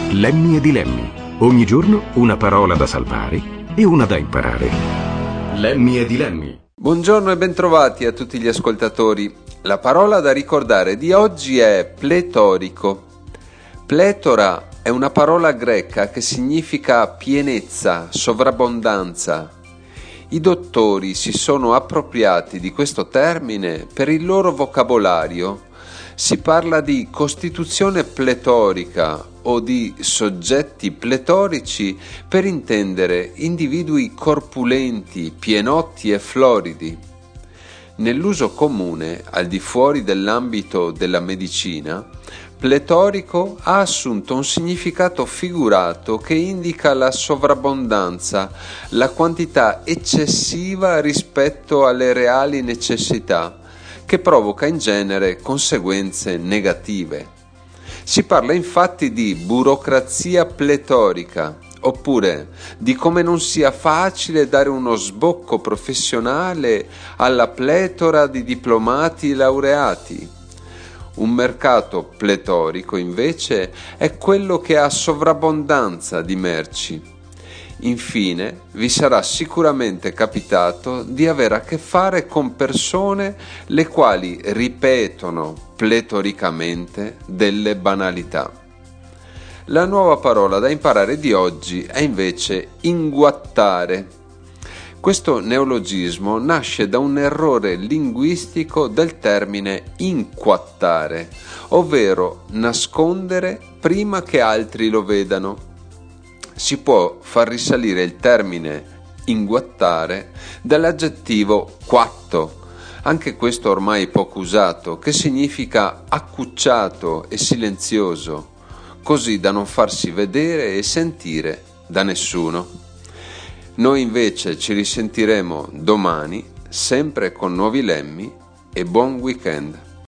Lemmy e Dilemmi. Ogni giorno una parola da salvare e una da imparare. Lemmy e Dilemmi. Buongiorno e bentrovati a tutti gli ascoltatori. La parola da ricordare di oggi è pletorico. Pletora è una parola greca che significa pienezza, sovrabbondanza. I dottori si sono appropriati di questo termine per il loro vocabolario. Si parla di costituzione pletorica o di soggetti pletorici per intendere individui corpulenti, pienotti e floridi. Nell'uso comune, al di fuori dell'ambito della medicina, pletorico ha assunto un significato figurato che indica la sovrabbondanza, la quantità eccessiva rispetto alle reali necessità, che provoca in genere conseguenze negative. Si parla infatti di burocrazia pletorica, oppure di come non sia facile dare uno sbocco professionale alla pletora di diplomati laureati. Un mercato pletorico, invece, è quello che ha sovrabbondanza di merci. Infine, vi sarà sicuramente capitato di avere a che fare con persone le quali ripetono pletoricamente delle banalità. La nuova parola da imparare di oggi è invece inguattare. Questo neologismo nasce da un errore linguistico del termine inquattare, ovvero nascondere prima che altri lo vedano. Si può far risalire il termine inguattare dall'aggettivo quatto, anche questo ormai poco usato, che significa accucciato e silenzioso, così da non farsi vedere e sentire da nessuno. Noi invece ci risentiremo domani, sempre con nuovi lemmi, e buon weekend.